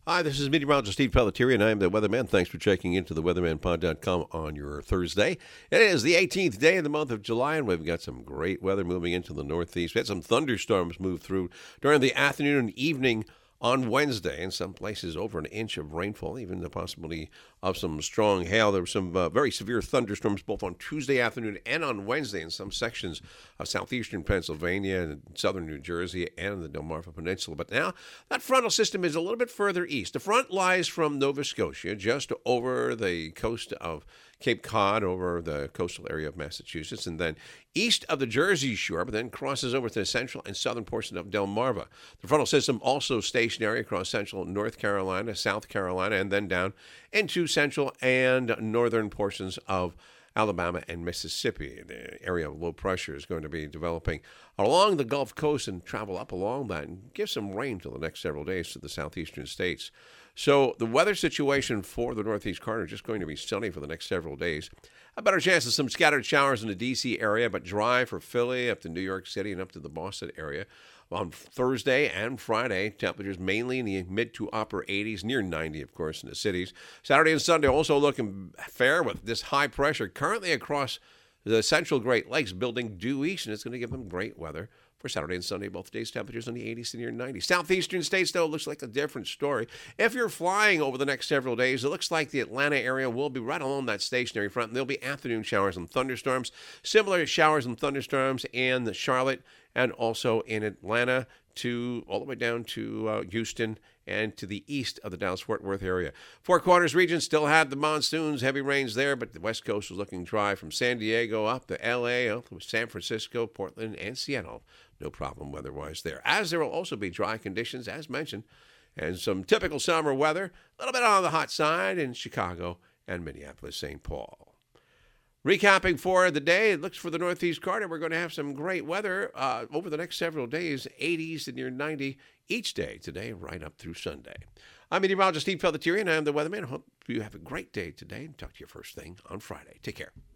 Hi, this is meteorologist Steve Pelletieri, and I am the Weatherman. Thanks for checking into the weathermanpod.com on your Thursday. It is the 18th day of the month of July, and we've got some great weather moving into the Northeast. We had some thunderstorms move through during the afternoon and evening on Wednesday. In some places, over an inch of rainfall, even the possibility of some strong hail. There were some very severe thunderstorms both on Tuesday afternoon and on Wednesday in some sections of southeastern Pennsylvania and southern New Jersey and the Delmarva Peninsula. But now that frontal system is a little bit further east. The front lies from Nova Scotia, just over the coast of Cape Cod, over the coastal area of Massachusetts, and then east of the Jersey Shore, but then crosses over to the central and southern portion of Delmarva. The frontal system also stationary across central North Carolina, South Carolina, and then down into central and northern portions of Alabama and Mississippi. The area of low pressure is going to be developing along the Gulf Coast and travel up along that and give some rain for the next several days to the southeastern states. So the weather situation for the Northeast corridor is just going to be sunny for the next several days. A better chance of some scattered showers in the D.C. area, but dry for Philly, up to New York City, and up to the Boston area. On Thursday and Friday, temperatures mainly in the mid to upper 80s, near 90, of course, in the cities. Saturday and Sunday also looking fair with this high pressure currently across the central Great Lakes building due east, and it's going to give them great weather for Saturday and Sunday. Both days temperatures in the 80s to near 90. Southeastern states, though, looks like a different story. If you're flying over the next several days, it looks like the Atlanta area will be right along that stationary front, and there'll be afternoon showers and thunderstorms. Similar showers and thunderstorms in Charlotte and also in Atlanta to all the way down to Houston and to the east of the Dallas-Fort Worth area. Four Corners region still had the monsoons, heavy rains there, but the West Coast was looking dry from San Diego up to L.A., up to San Francisco, Portland, and Seattle. No problem weather-wise there. As there will also be dry conditions, as mentioned, and some typical summer weather, a little bit on the hot side in Chicago and Minneapolis, St. Paul. Recapping for the day, it looks for the Northeast corridor. We're going to have some great weather over the next several days, 80s to near 90 each day today, right up through Sunday. I'm meteorologist Steve Pelletieri, and I am the Weatherman. I hope you have a great day today and talk to you first thing on Friday. Take care.